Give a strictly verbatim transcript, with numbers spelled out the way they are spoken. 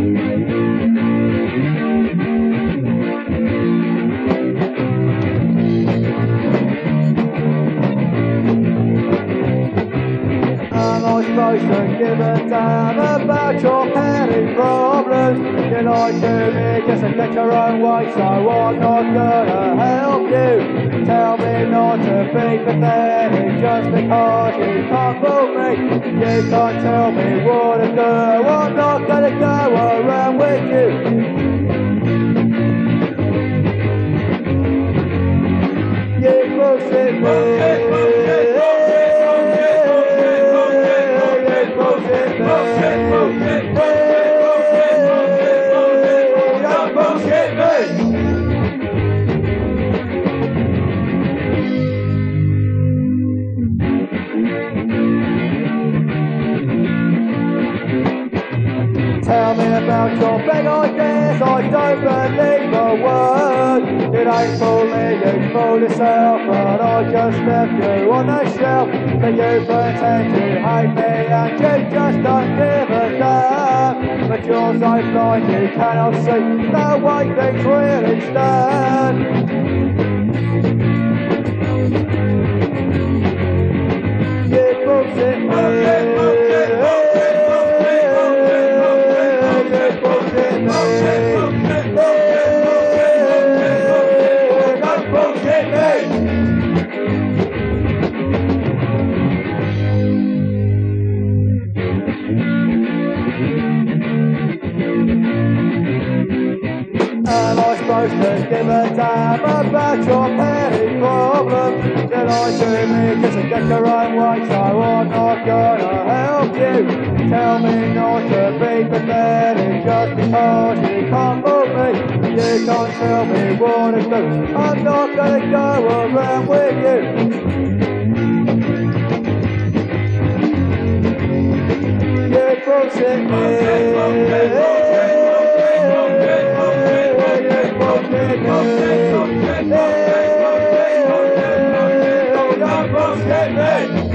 Am I supposed to give a damn about your petty problems? You lie to me just to get your own way, so I'm not gonna help you. Tell me not to be pathetic just because you can't fool me. You can't tell me what to do, I'm not gonna go around with you. You bullshit me. Tell me about your big ideas, I don't believe a word. It ain't for me, you fool yourself, but I just left you on the shelf. But you pretend to hate me and you just don't give a damn. But you're so blind you cannot see the way things really stand. You bullshit me. Am I supposed to give a damn about your petty problems? You lie to me just to get your own way, so I'm not gonna help you. Tell me not to be pathetic just because you can't fool me. You can't tell me what to do, I'm not gonna go around with you. You bullshit me. Hey, don't bullshit me.